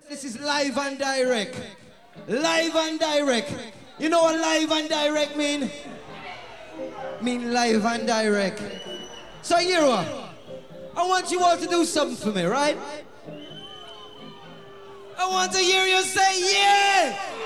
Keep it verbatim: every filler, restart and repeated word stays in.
This is live and direct. Live and direct. You know what live and direct mean? Mean live and direct. So here what? I want you all to do something for me, right? I want to hear you say yeah!